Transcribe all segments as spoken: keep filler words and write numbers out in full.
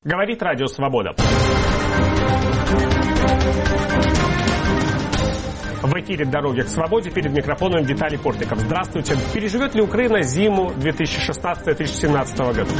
Говорит Радио Свобода. В эфире «Дороги к свободе», перед микрофоном Виталий Портников. Здравствуйте. Переживет ли Украина зиму две тысячи шестнадцатого — две тысячи семнадцатого года?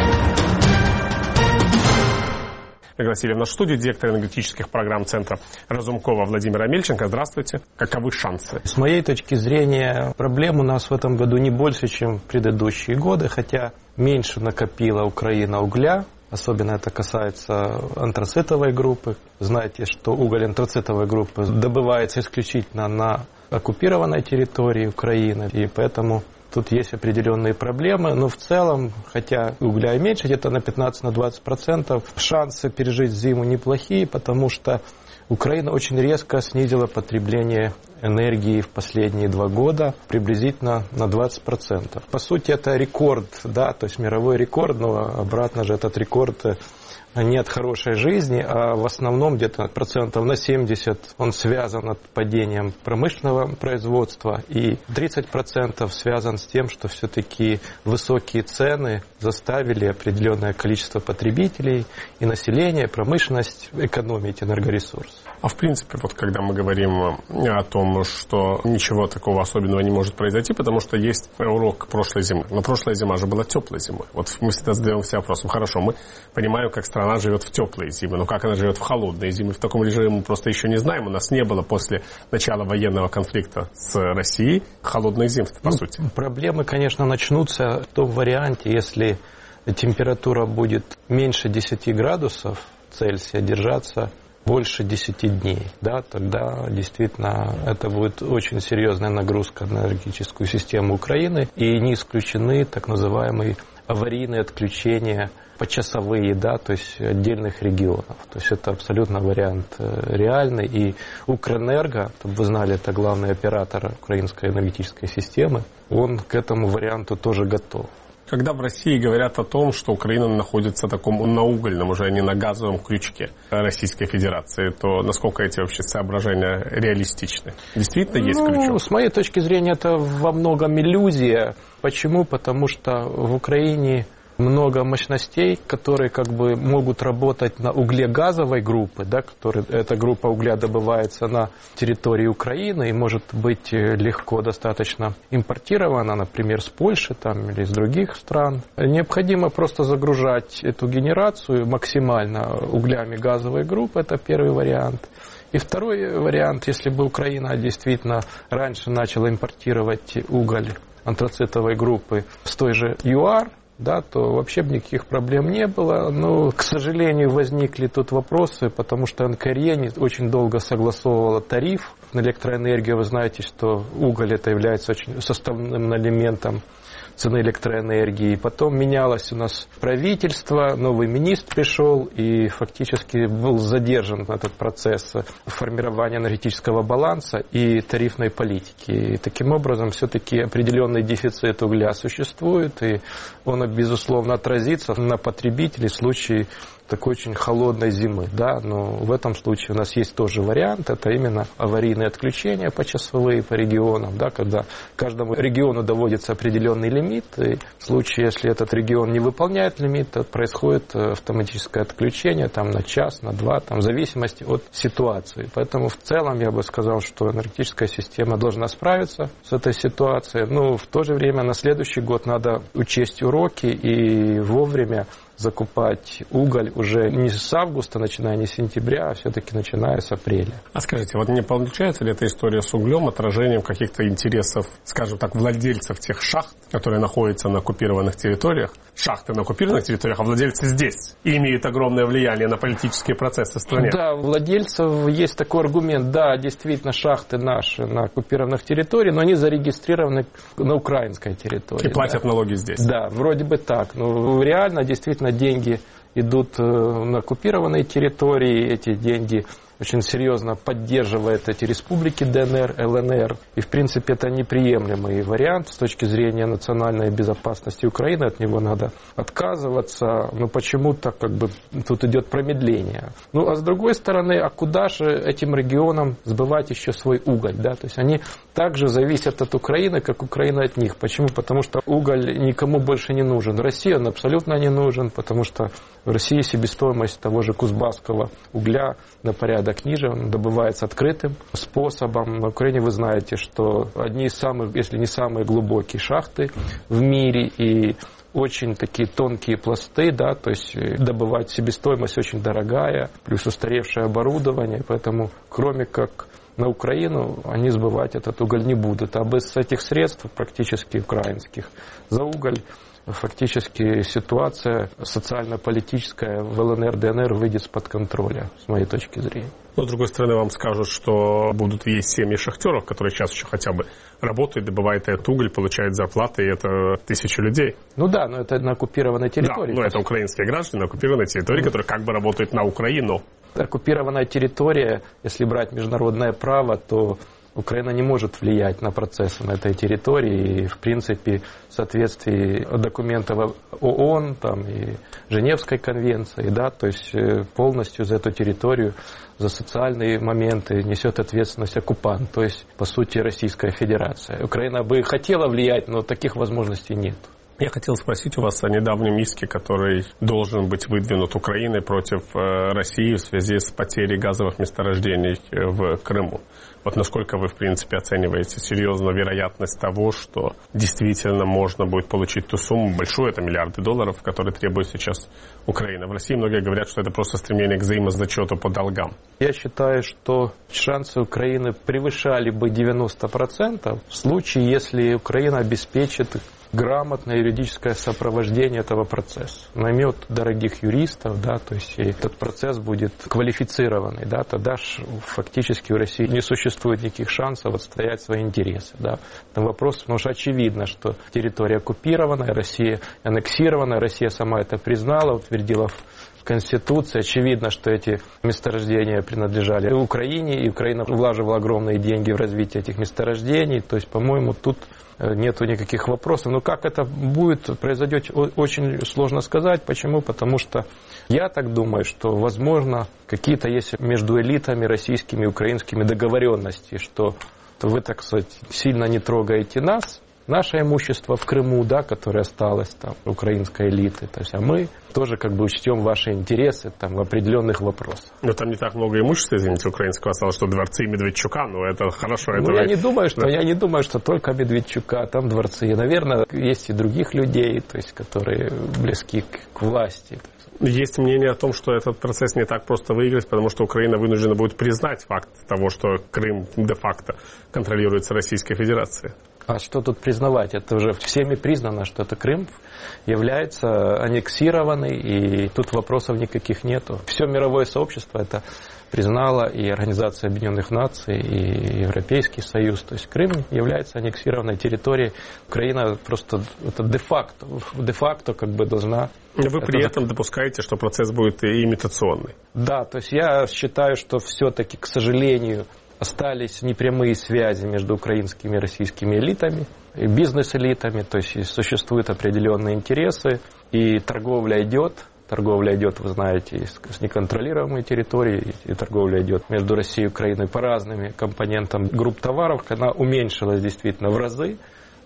Пригласили в нашу студию директора энергетических программ Центра Разумкова Владимира Амельченко. Здравствуйте. Каковы шансы? С моей точки зрения, проблем у нас в этом году не больше, чем в предыдущие годы, хотя меньше накопила Украина угля. Особенно это касается антрацитовой группы. Знаете, что уголь антрацитовой группы добывается исключительно на оккупированной территории Украины, и поэтому тут есть определенные проблемы. Но в целом, хотя угля и меньше, где-то на пятнадцать-двадцать процентов, шансы пережить зиму неплохие, потому что Украина очень резко снизила потребление энергии в последние два года приблизительно на двадцать процентов. По сути, это рекорд, да, то есть мировой рекорд, но обратно же этот рекорд не от хорошей жизни, а в основном где-то процентов на семьдесят он связан с падением промышленного производства, и тридцать процентов связан с тем, что все-таки высокие цены заставили определенное количество потребителей и населения, промышленность экономить энергоресурсы. А в принципе, вот когда мы говорим о том, что ничего такого особенного не может произойти, потому что есть урок прошлой зимы. Но прошлая зима же была теплой зимой. Вот мы всегда задаем себе вопрос: хорошо, мы понимаем, как страна живет в теплые зимы, но как она живет в холодные зимы? В таком режиме мы просто еще не знаем. У нас не было после начала военного конфликта с Россией холодных зим, по ну, сути. Проблемы, конечно, начнутся в том варианте, если температура будет меньше десяти градусов Цельсия держаться больше десяти дней, да, тогда действительно это будет очень серьезная нагрузка на энергетическую систему Украины, и не исключены так называемые аварийные отключения почасовые, да, то есть отдельных регионов. То есть это абсолютно вариант реальный, и Укрэнерго, чтобы вы знали, это главный оператор украинской энергетической системы, он к этому варианту тоже готов. Когда в России говорят о том, что Украина находится в таком на угольном, уже не на газовом крючке Российской Федерации, то насколько эти вообще соображения реалистичны? Действительно есть ну, крючок? С моей точки зрения, это во многом иллюзия. Почему? Потому что в Украине много мощностей, которые как бы могут работать на угле газовой группы, да, который, эта группа угля добывается на территории Украины и может быть легко достаточно импортирована, например, с Польши там, или из других стран. Необходимо просто загружать эту генерацию максимально углями газовой группы, это первый вариант. И второй вариант, если бы Украина действительно раньше начала импортировать уголь антрацитовой группы с той же ЮАР, да, то вообще бы никаких проблем не было. Но, к сожалению, возникли тут вопросы, потому что НКРЕ очень долго согласовывала тариф на электроэнергию. Вы знаете, что уголь это является очень составным элементом цены электроэнергии. Потом менялось у нас правительство, новый министр пришел, и фактически был задержан этот процесс формирования энергетического баланса и тарифной политики. И таким образом все-таки определенный дефицит угля существует, и он, безусловно, отразится на потребителей в случае такой очень холодной зимы, да, но в этом случае у нас есть тоже вариант, это именно аварийные отключения почасовые по регионам, да, когда каждому региону доводится определенный лимит, и в случае, если этот регион не выполняет лимит, то происходит автоматическое отключение там, на час, на два, там, в зависимости от ситуации. Поэтому в целом я бы сказал, что энергетическая система должна справиться с этой ситуацией, но в то же время на следующий год надо учесть уроки и вовремя закупать уголь уже не с августа, начиная не с сентября, а все-таки начиная с апреля. А скажите, вот не получается ли эта история с углем отражением каких-то интересов, скажем так, владельцев тех шахт, которые находятся на оккупированных территориях, шахты на оккупированных территориях, а владельцы здесь, и имеют огромное влияние на политические процессы в стране? Да, у владельцев есть такой аргумент, да, действительно, шахты наши на оккупированных территориях, но они зарегистрированы на украинской территории. И платят да. налоги здесь? Да, вроде бы так, но реально, действительно, деньги идут на оккупированные территории, эти деньги очень серьезно поддерживает эти республики ДНР, ЛНР. И, в принципе, это неприемлемый вариант с точки зрения национальной безопасности Украины. От него надо отказываться. Но почему-то как бы тут идет промедление. Ну, а с другой стороны, а куда же этим регионам сбывать еще свой уголь? Да? То есть они также зависят от Украины, как Украина от них. Почему? Потому что уголь никому больше не нужен. России он абсолютно не нужен, потому что в России себестоимость того же кузбасского угля на порядок ниже, он добывается открытым способом. На Украине вы знаете, что одни из самых, если не самые глубокие шахты в мире и очень такие тонкие пласты, да, то есть добывать себестоимость очень дорогая, плюс устаревшее оборудование, поэтому кроме как на Украину они сбывать этот уголь не будут. А без этих средств, практически украинских, за уголь фактически ситуация социально-политическая в ЛНР, ДНР выйдет из-под контроля, с моей точки зрения. Но, с другой стороны, вам скажут, что будут есть семьи шахтеров, которые сейчас еще хотя бы работают, добывают этот уголь, получают зарплаты, и это тысячи людей. Ну да, но это на оккупированной территории. Да, но это украинские граждане на оккупированной территории, mm-hmm. которые как бы работают на Украину. Оккупированная территория, если брать международное право, то Украина не может влиять на процессы на этой территории, и, в принципе, в соответствии документов ООН там, и Женевской конвенции, да, то есть полностью за эту территорию, за социальные моменты несет ответственность оккупант, то есть, по сути, Российская Федерация. Украина бы хотела влиять, но таких возможностей нет. Я хотел спросить у вас о недавнем иске, который должен быть выдвинут Украиной против России в связи с потерей газовых месторождений в Крыму. Вот насколько вы, в принципе, оцениваете серьезную вероятность того, что действительно можно будет получить ту сумму большую, это миллиарды долларов, которые требует сейчас Украина. В России многие говорят, что это просто стремление к взаимозачету по долгам. Я считаю, что шансы Украины превышали бы девяносто процентов в случае, если Украина обеспечит грамотное юридическое сопровождение этого процесса. Наймет дорогих юристов, да, то есть этот процесс будет квалифицированный, да, тогда фактически у России не существует никаких шансов отстоять свои интересы, да. Там вопрос, потому что очевидно, что территория оккупированная, Россия аннексированная, Россия сама это признала, утвердила в Конституции. Очевидно, что эти месторождения принадлежали Украине, и Украина влаживала огромные деньги в развитие этих месторождений, то есть, по-моему, тут нету никаких вопросов. Но как это будет, произойдет, очень сложно сказать. Почему? Потому что я так думаю, что, возможно, какие-то есть между элитами российскими и украинскими договоренности, что вы, так сказать, сильно не трогаете нас, наше имущество в Крыму, да, которое осталось там, украинской элиты, то есть, а мы тоже как бы учтем ваши интересы там, в определенных вопросах. Но там не так много имущества, извините, украинского осталось, что дворцы Медведчука, но это хорошо. Ну, это я, вы... не думаю, что, да. я не думаю, что только Медведчука, там дворцы. И, наверное, есть и других людей, то есть, которые близки к, к власти. Есть мнение о том, что этот процесс не так просто выиграть, потому что Украина вынуждена будет признать факт того, что Крым де-факто контролируется Российской Федерацией. А что тут признавать? Это уже всеми признано, что это Крым является аннексированный, и тут вопросов никаких нету. Все мировое сообщество это признало, и Организация Объединенных Наций, и Европейский Союз. То есть Крым является аннексированной территорией. Украина просто это де-факто, де-факто как бы должна... Вы при это... этом допускаете, что процесс будет имитационный? Да, то есть я считаю, что все-таки, к сожалению, остались непрямые связи между украинскими и российскими элитами, и бизнес-элитами, то есть существуют определенные интересы, и торговля идет. Торговля идет, вы знаете, с неконтролируемой территории, и торговля идет между Россией и Украиной по разным компонентам групп товаров. Она уменьшилась действительно в разы,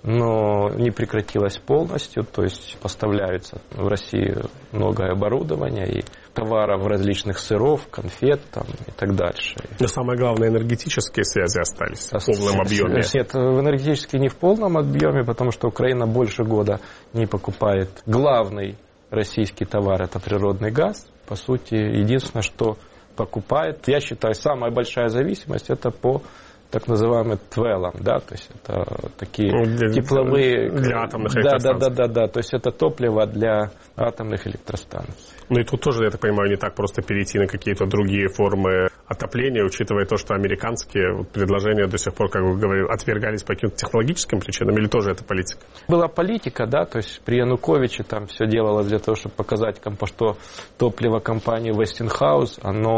но не прекратилась полностью, то есть поставляется в Россию многое оборудование и товаров различных сыров, конфет там, и так дальше. Но самое главное, энергетические связи остались в полном объеме. Нет, энергетически не в полном объеме, потому что Украина больше года не покупает главный российский товар, это природный газ. По сути, единственное, что покупает, я считаю, самая большая зависимость, это по так называемым твелам, да, то есть это такие для, тепловые... Для атомных да, электростанций. Да, да, да, да, то есть это топливо для атомных электростанций. Ну и тут тоже, я так понимаю, не так просто перейти на какие-то другие формы отопления, учитывая то, что американские предложения до сих пор, как вы говорили, отвергались по каким-то технологическим причинам, или тоже это политика? Была политика, да, то есть при Януковиче там все делалось для того, чтобы показать, что топливо компании Westinghouse, оно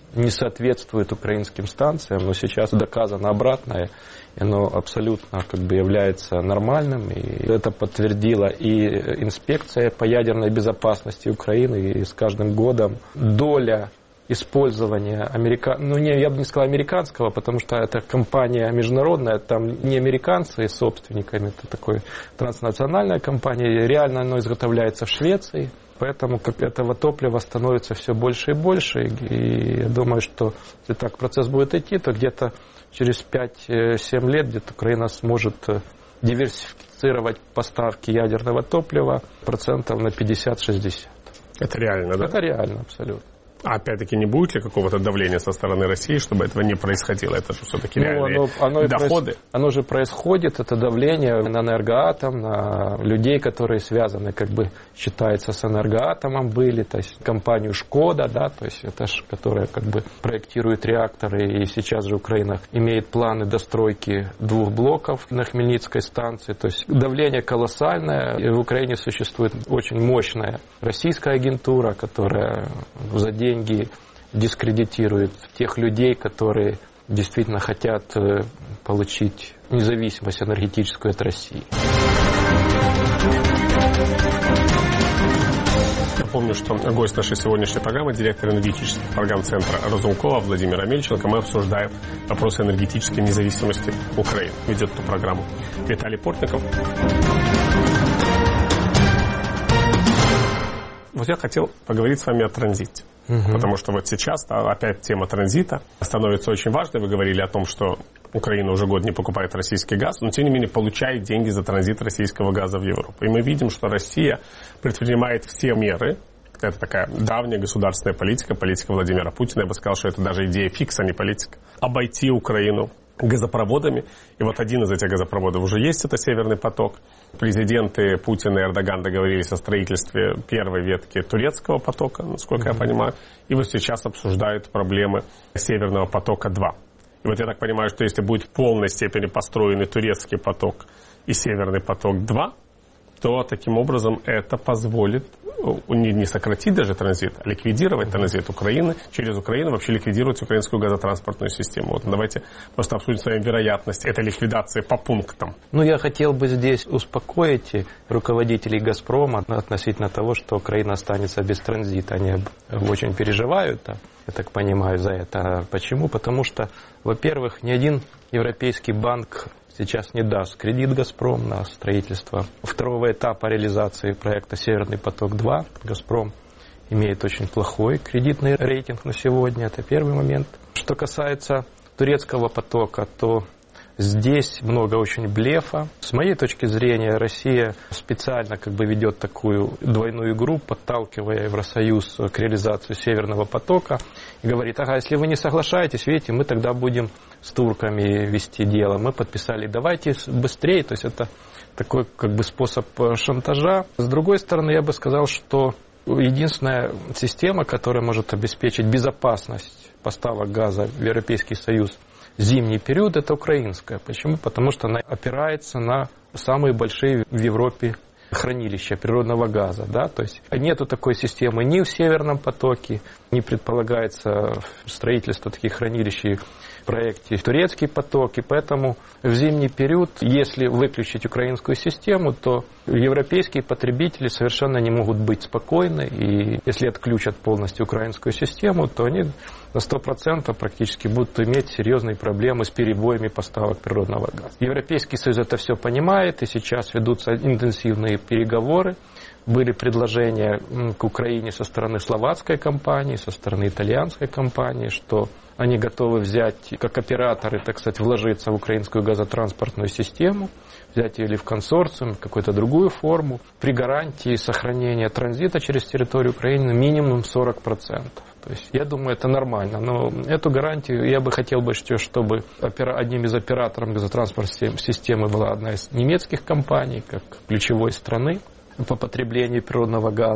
не соответствует украинским станциям, но сейчас доказано обратное, и оно абсолютно как бы является нормальным, и это подтвердила и инспекция по ядерной безопасности Украины, и с каждым годом доля использования америка... ну не, я бы не сказал американского, потому что это компания международная, там не американцы собственниками, это такой транснациональная компания, реально оно изготовляется в Швеции, поэтому как этого топлива становится все больше и больше, и я думаю, что если так процесс будет идти, то где-то через пять-семь лет где-то Украина сможет диверсифицировать поставки ядерного топлива процентов на пятьдесят-шестьдесят. Это реально, да? Это реально, абсолютно. А опять-таки не будет ли какого-то давления со стороны России, чтобы этого не происходило? Это же все-таки реальные ну, оно, оно доходы. Проис... Оно же происходит, это давление на Энергоатом, на людей, которые связаны, как бы считается, с Энергоатомом были, то есть компанию Шкода, да, то есть это ж, которая как бы проектирует реакторы, и сейчас же Украина имеет планы достройки двух блоков на Хмельницкой станции, то есть давление колоссальное, и в Украине существует очень мощная российская агентура, которая за деньги дискредитирует тех людей, которые действительно хотят получить независимость энергетическую от России. Напомню, что гость нашей сегодняшней программы — директор энергетических программ Центра Разумкова Владимир Омельченко. Мы обсуждаем вопросы энергетической независимости Украины. Ведет эту программу Виталий Портников. Вот я хотел поговорить с вами о транзите. Угу. Потому что вот сейчас опять тема транзита становится очень важной. Вы говорили о том, что Украина уже год не покупает российский газ, но тем не менее получает деньги за транзит российского газа в Европу. И мы видим, что Россия предпринимает все меры. Это такая давняя государственная политика, политика Владимира Путина. Я бы сказал, что это даже идея фикса, а не политика. Обойти Украину газопроводами. И вот один из этих газопроводов уже есть, это «Северный поток». Президенты Путин и Эрдоган договорились о строительстве первой ветки турецкого потока, насколько mm-hmm. я понимаю. И вот сейчас обсуждают проблемы «Северного потока-два». И вот я так понимаю, что если будет в полной степени построенный турецкий поток и «Северный поток-два», то таким образом это позволит не, не сократить даже транзит, а ликвидировать транзит Украины, через Украину вообще ликвидировать украинскую газотранспортную систему. Вот давайте просто обсудим с вами вероятность этой ликвидации по пунктам. Ну, я хотел бы здесь успокоить руководителей «Газпрома» относительно того, что Украина останется без транзита. Они очень переживают, я так понимаю, за это. Почему? Потому что, во-первых, ни один европейский банк сейчас не даст кредит «Газпром» на строительство второго этапа реализации проекта «Северный поток-два». «Газпром» имеет очень плохой кредитный рейтинг на сегодня. Это первый момент. Что касается турецкого потока, то здесь много очень блефа. С моей точки зрения, Россия специально как бы ведет такую двойную игру, подталкивая Евросоюз к реализации Северного потока. И говорит, ага, если вы не соглашаетесь, видите, мы тогда будем с турками вести дело. Мы подписали, давайте быстрее. То есть это такой как бы способ шантажа. С другой стороны, я бы сказал, что единственная система, которая может обеспечить безопасность поставок газа в Европейский Союз в зимний период, это украинская. Почему? Потому что она опирается на самые большие в Европе хранилища природного газа. Да? То есть нету такой системы ни в Северном потоке, не предполагается строительство таких хранилищ в проекте турецкий поток. И поэтому в зимний период, если выключить украинскую систему, то европейские потребители совершенно не могут быть спокойны. И если отключат полностью украинскую систему, то они на сто процентов практически будут иметь серьезные проблемы с перебоями поставок природного газа. Европейский Союз это все понимает, и сейчас ведутся интенсивные переговоры. Были предложения к Украине со стороны словацкой компании, со стороны итальянской компании, что они готовы взять, как операторы, так сказать, вложиться в украинскую газотранспортную систему, взять ее или в консорциум, в какую-то другую форму, при гарантии сохранения транзита через территорию Украины минимум сорок процентов. То есть, я думаю, это нормально. Но эту гарантию я бы хотел бы, чтобы одним из операторов газотранспортной системы была одна из немецких компаний, как ключевой страны по потреблению природного газа.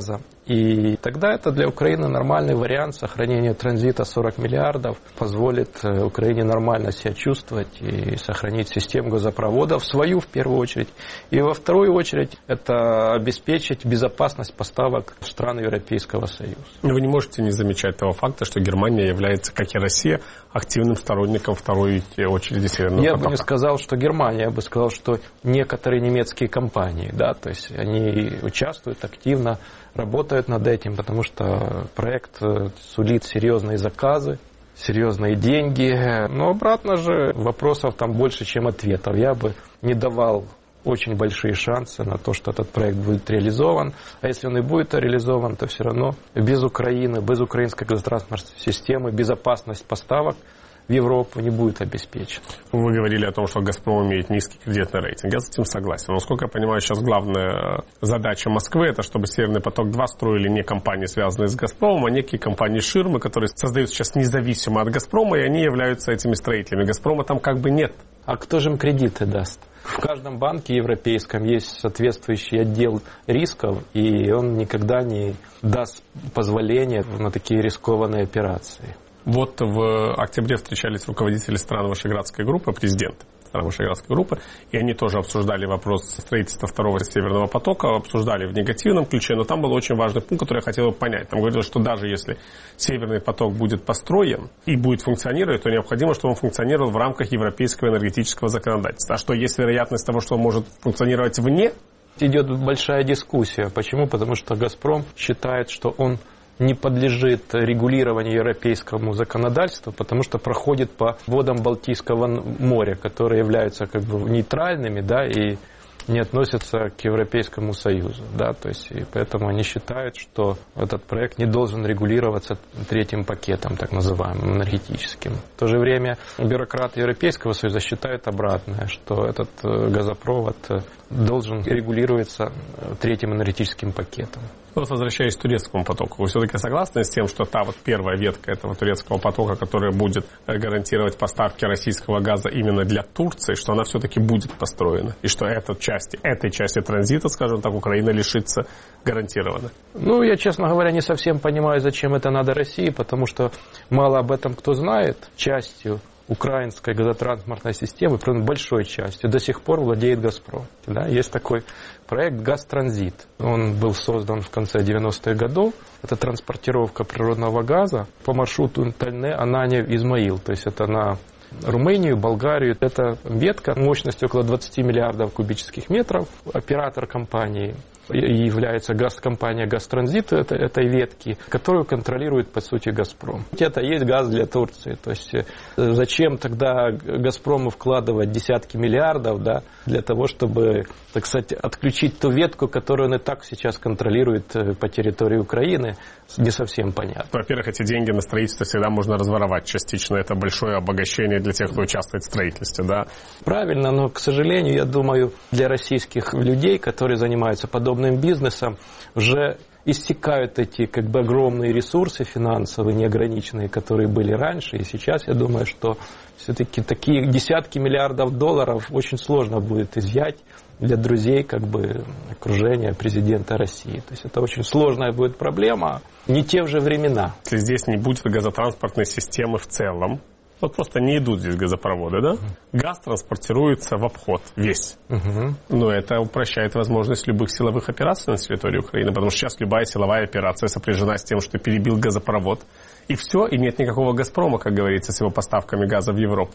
И тогда это для Украины нормальный вариант сохранения транзита сорок миллиардов, позволит Украине нормально себя чувствовать и сохранить систему газопроводов, свою в первую очередь. И во вторую очередь это обеспечить безопасность поставок в страны Европейского Союза. Вы не можете не замечать того факта, что Германия является, как и Россия, активным сторонником второй очереди Северного я потока. бы не сказал, что Германия, я бы сказал, что некоторые немецкие компании, да, то есть они участвуют активно, работают над этим, потому что проект сулит серьезные заказы, серьезные деньги. Но обратно же вопросов там больше, чем ответов. Я бы не давал очень большие шансы на то, что этот проект будет реализован. А если он и будет реализован, то все равно без Украины, без украинской газотранспортной системы безопасность поставок в Европу не будет обеспечена. Вы говорили о том, что «Газпром» имеет низкий кредитный рейтинг. Я с этим согласен. Но, насколько я понимаю, сейчас главная задача Москвы – это чтобы «Северный поток-два» строили не компании, связанные с «Газпромом», а некие компании-ширмы, которые создаются сейчас независимо от «Газпрома», и они являются этими строителями. «Газпрома» там как бы нет. А кто же им кредиты даст? В каждом банке европейском есть соответствующий отдел рисков, и он никогда не даст позволения на такие рискованные операции. Вот в октябре встречались руководители стран Вышеградской группы, президенты стран Вышеградской группы, и они тоже обсуждали вопрос строительства второго Северного потока, обсуждали в негативном ключе, но там был очень важный пункт, который я хотел бы понять. Там говорилось, что даже если Северный поток будет построен и будет функционировать, то необходимо, чтобы он функционировал в рамках европейского энергетического законодательства. А что, есть вероятность того, что он может функционировать вне? Идет большая дискуссия. Почему? Потому что «Газпром» считает, что он не подлежит регулированию европейскому законодательству, потому что проходит по водам Балтийского моря, которые являются как бы нейтральными, да, и не относятся к Европейскому Союзу, да, то есть и поэтому они считают, что этот проект не должен регулироваться третьим пакетом, так называемым энергетическим. В то же время бюрократы Европейского Союза считают обратное, что этот газопровод должен регулироваться третьим энергетическим пакетом. Вот возвращаясь к турецкому потоку, вы все-таки согласны с тем, что та вот первая ветка этого турецкого потока, которая будет гарантировать поставки российского газа именно для Турции, что она все-таки будет построена? И что эта часть, этой части транзита, скажем так, Украина лишится гарантированно? Ну, я, честно говоря, не совсем понимаю, зачем это надо России, потому что мало об этом кто знает. Частью украинской газотранспортной системы, прям большой частью, до сих пор владеет «Газпром». Да? Есть такой проект «Газтранзит». Он был создан в конце девяностых годов. Это транспортировка природного газа по маршруту Тальне, Ананьев, Измаил. То есть это на Румынию, Болгарию. Это ветка мощностью около двадцать миллиардов кубических метров. Оператор компании является газ, компания «Газтранзит» этой ветки, которую контролирует, по сути, «Газпром». Это есть газ для Турции. То есть зачем тогда «Газпрому» вкладывать десятки миллиардов, да, для того, чтобы, так сказать, отключить ту ветку, которую он и так сейчас контролирует по территории Украины, не совсем понятно. Во-первых, эти деньги на строительство всегда можно разворовать частично. Это большое обогащение для тех, кто участвует в строительстве, да? Правильно, но, к сожалению, я думаю, для российских людей, которые занимаются подобным бизнесом, уже истекают эти как бы огромные ресурсы финансовые, неограниченные, которые были раньше. И сейчас я думаю, что все-таки такие десятки миллиардов долларов очень сложно будет изъять для друзей как бы окружения президента России. То есть это очень сложная будет проблема, не те же времена. Если здесь не будет газотранспортной системы в целом, вот просто не идут здесь газопроводы, да? Газ транспортируется в обход весь. Угу. Но это упрощает возможность любых силовых операций на территории Украины, потому что сейчас любая силовая операция сопряжена с тем, что перебил газопровод. И все, и нет никакого «Газпрома», как говорится, с его поставками газа в Европу.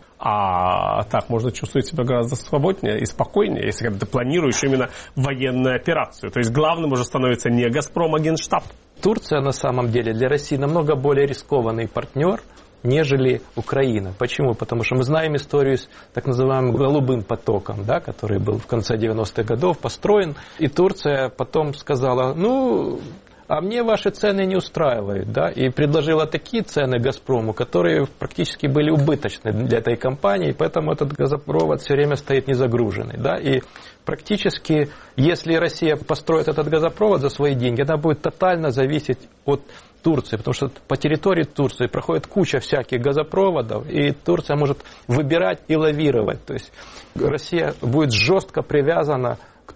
А так можно чувствовать себя гораздо свободнее и спокойнее, если ты планируешь именно военную операцию. То есть главным уже становится не «Газпром», а Генштаб. Турция на самом деле для России намного более рискованный партнер, нежели Украина. Почему? Потому что мы знаем историю с так называемым «голубым потоком», да, который был в конце девяностых годов построен. И Турция потом сказала, ну, а мне ваши цены не устраивают, да, и предложила такие цены «Газпрому», которые практически были убыточны для этой компании, поэтому этот газопровод все время стоит незагруженный, да, и практически, если Россия построит этот газопровод за свои деньги, она будет тотально зависеть от Турции, потому что по территории Турции проходит куча всяких газопроводов, и Турция может выбирать и лавировать, то есть Россия будет жестко привязана к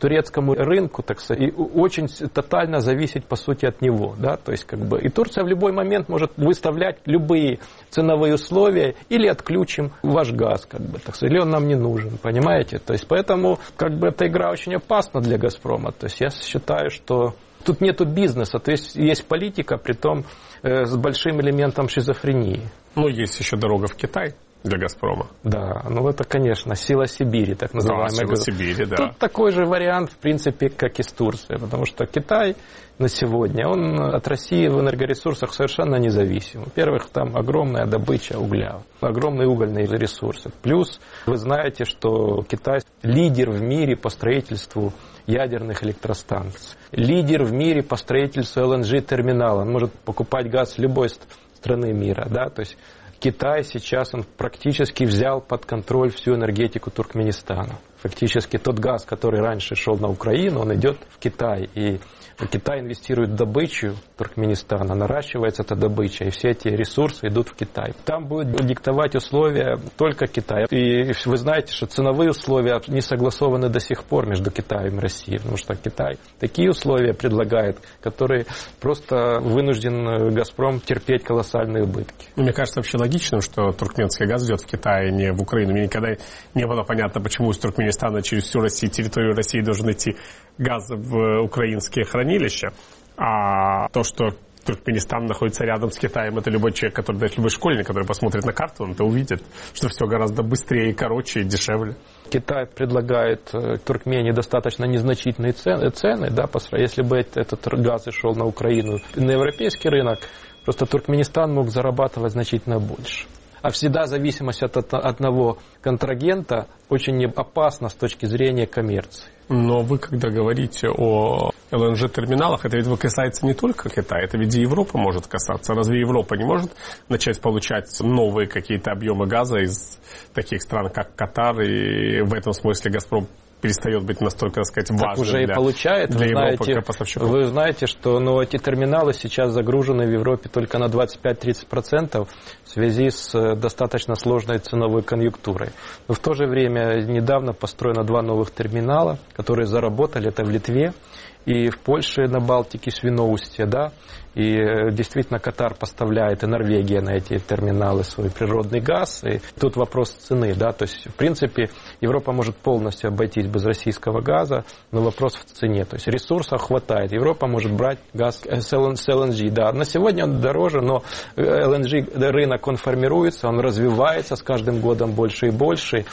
турецкому рынку, так сказать, и очень тотально зависеть, по сути, от него. Да? То есть, как бы, и Турция в любой момент может выставлять любые ценовые условия или отключим ваш газ, как бы, так сказать, или он нам не нужен, понимаете? То есть, поэтому как бы, эта игра очень опасна для «Газпрома». То есть, я считаю, что тут нету бизнеса, то есть есть политика, притом э, с большим элементом шизофрении. Ну, есть еще дорога в Китай для «Газпрома». Да, ну это, конечно, сила Сибири, так называемая. Да, сила Сибири, да. Тут такой же вариант, в принципе, как и с Турцией, потому что Китай на сегодня, он от России в энергоресурсах совершенно независим. Во-первых, там огромная добыча угля, огромные угольные ресурсы. Плюс вы знаете, что Китай лидер в мире по строительству ядерных электростанций, лидер в мире по строительству эл эн джи-терминала. Он может покупать газ с любой страны мира, да, то есть Китай сейчас он практически взял под контроль всю энергетику Туркменистана. Фактически тот газ, который раньше шел на Украину, он идет в Китай. И Китай инвестирует в добычу Туркменистана, наращивается эта добыча, и все эти ресурсы идут в Китай. Там будет диктовать условия только Китай. И вы знаете, что ценовые условия не согласованы до сих пор между Китаем и Россией, потому что Китай такие условия предлагает, которые просто вынужден «Газпром» терпеть колоссальные убытки. Мне кажется вообще логичным, что туркменский газ идет в Китай, а не в Украину. Мне никогда не было понятно, почему из Туркменистана через всю Россию, территорию России должен идти газ в украинские хранилища. А то, что Туркменистан находится рядом с Китаем, это любой человек, который, даже любой школьник, который посмотрит на карту, он это увидит, что все гораздо быстрее, короче и дешевле. Китай предлагает Туркмении достаточно незначительные цены, цены да, если бы этот газ и шел на Украину, на европейский рынок, просто Туркменистан мог зарабатывать значительно больше. А всегда зависимость от одного контрагента очень опасна с точки зрения коммерции. Но вы, когда говорите о эл эн джи-терминалах, это ведь касается не только Китая, это ведь и Европа может касаться. Разве Европа не может начать получать новые какие-то объемы газа из таких стран, как Катар, и в этом смысле «Газпром» перестает быть настолько, так сказать, важным так уже для, и получает. для вы Европы знаете, как поставщиков? Вы знаете, что ну, эти терминалы сейчас загружены в Европе только на двадцать пять-тридцать процентов в связи с достаточно сложной ценовой конъюнктурой. Но в то же время недавно построено два новых терминала, которые заработали, это в Литве и в Польше на Балтике, Свиноустье, да, и действительно Катар поставляет, и Норвегия на эти терминалы свой природный газ, и тут вопрос цены, да, то есть в принципе Европа может полностью обойтись без российского газа, но вопрос в цене, то есть ресурсов хватает, Европа может брать газ с эл эн джи, да, на сегодня он дороже, но эл эн джи рынок он формируется, он развивается с каждым годом больше и больше,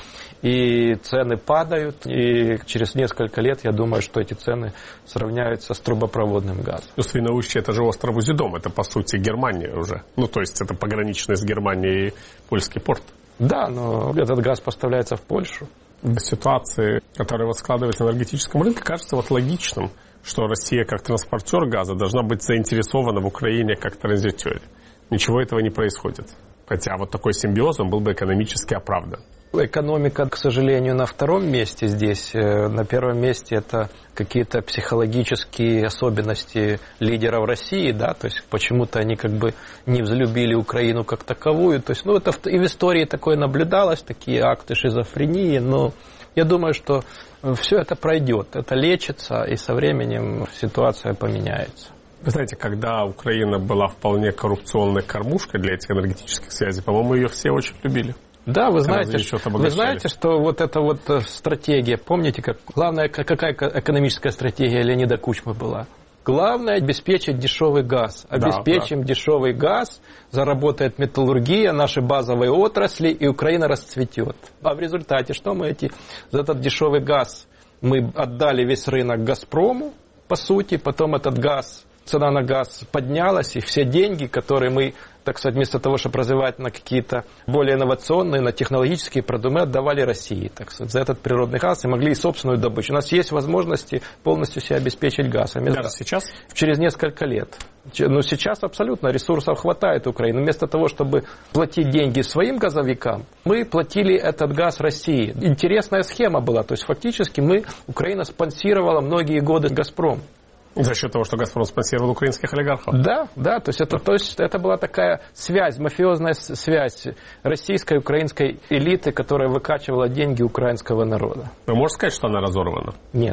и цены падают, и через несколько лет, я думаю, что эти цены сравняются с трубопроводным газом. Ну, Свиноустье — это же остров Узидом, это, по сути, Германия уже. Ну, то есть, это пограничный с Германией польский порт. Да, но этот газ поставляется в Польшу. В ситуации, которая вот складывается на энергетическом рынке, кажется вот логичным, что Россия, как транспортер газа, должна быть заинтересована в Украине как транзитере. Ничего этого не происходит. Хотя вот такой симбиоз, он был бы экономически оправдан. Экономика, к сожалению, на втором месте здесь. На первом месте это какие-то психологические особенности лидеров России, да, то есть почему-то они как бы не взлюбили Украину как таковую. То есть, ну, это и в истории такое наблюдалось, такие акты шизофрении, но я думаю, что все это пройдет, это лечится, и со временем ситуация поменяется. Вы знаете, когда Украина была вполне коррупционной кормушкой для этих энергетических связей, по-моему, ее все очень любили. Да, вы знаете, вы знаете, что вот эта вот стратегия, помните, как главная какая экономическая стратегия Леонида Кучмы была? Главное обеспечить дешевый газ. Обеспечим да, да. дешевый газ, заработает металлургия, наши базовые отрасли, и Украина расцветет. А в результате что мы эти за этот дешевый газ мы отдали весь рынок «Газпрому», по сути, потом этот газ, цена на газ поднялась, и все деньги, которые мы, так сказать, вместо того, чтобы развивать на какие-то более инновационные, на технологические продукты, мы отдавали России, так сказать, за этот природный газ, и могли и собственную добычу. У нас есть возможности полностью себя обеспечить газом. Даже сейчас? Через несколько лет. Ну, сейчас абсолютно ресурсов хватает Украины. Вместо того, чтобы платить деньги своим газовикам, мы платили этот газ России. Интересная схема была. То есть, фактически, мы, Украина спонсировала многие годы «Газпром». За счет того, что «Газпром» спонсировал украинских олигархов? Да, да, то есть это, то есть это была такая связь, мафиозная связь российской и украинской элиты, которая выкачивала деньги украинского народа. Вы можете сказать, что она разорвана? Нет.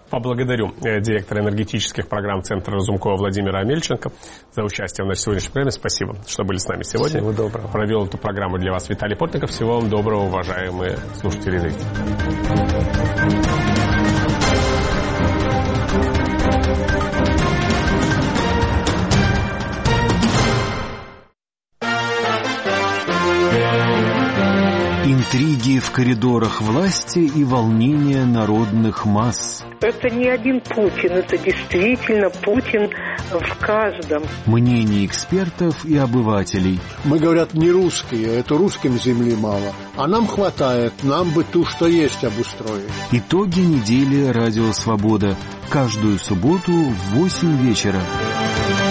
Поблагодарю директора энергетических программ Центра Разумкова Владимира Амельченко за участие в нашей сегодняшней программе. Спасибо, что были с нами сегодня. Всего доброго. Провел эту программу для вас Виталий Портников. Всего вам доброго, уважаемые слушатели и зрители. Интриги в коридорах власти и волнения народных масс. Это не один Путин, это действительно Путин в каждом. Мнения экспертов и обывателей. Мы, говорят, не русские, это русским земли мало. А нам хватает, нам бы ту, что есть, обустроить. Итоги недели «Радио Свобода». Каждую субботу в восемь вечера.